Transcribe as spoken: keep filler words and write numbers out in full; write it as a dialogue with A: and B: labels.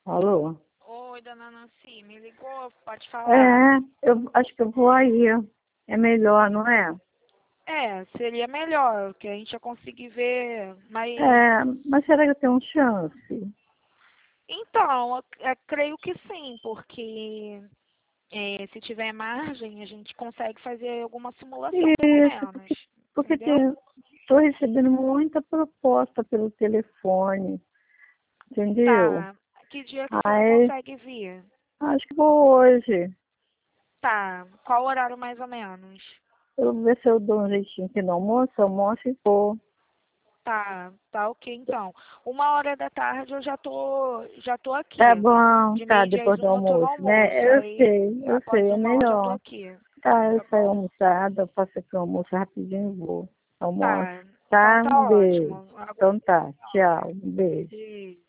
A: Alô?
B: Oi, dona Nancy, me ligou? Pode
A: É,
B: falar.
A: eu acho que eu vou aí. É melhor, não é?
B: É, seria melhor, que a gente ia conseguir ver, mas...
A: É, mas será que eu tenho um chance?
B: Então, eu, eu creio que sim, porque é, se tiver margem, a gente consegue fazer alguma simulação, pelo
A: Isso,
B: menos,
A: porque, porque
B: entendeu?
A: estou recebendo muita proposta pelo telefone, entendeu?
B: Tá, que dia que você não
A: Aí,
B: consegue vir?
A: acho que vou hoje.
B: Tá, qual horário mais ou menos?
A: Eu vou ver se eu dou um jeitinho aqui no almoço, almoço e vou.
B: Tá, tá ok então. Uma hora da tarde eu já tô, já tô
A: Tá
B: aqui.
A: bom,
B: De
A: tá,
B: meio-dia às
A: depois do
B: uma eu tô no
A: almoço, né?
B: almoço.
A: Eu
B: Aí
A: sei, eu
B: após
A: sei, é
B: uma hora eu já tô
A: melhor.
B: aqui.
A: Tá, eu
B: Tá
A: saio
B: bom?
A: almoçada, eu faço aqui o almoço rapidinho e vou. Almoço,
B: Tá. Então
A: tá?
B: tá
A: Um beijo.
B: ótimo. Aguardo
A: Então tá,
B: então.
A: tchau, um beijo.
B: Beijo.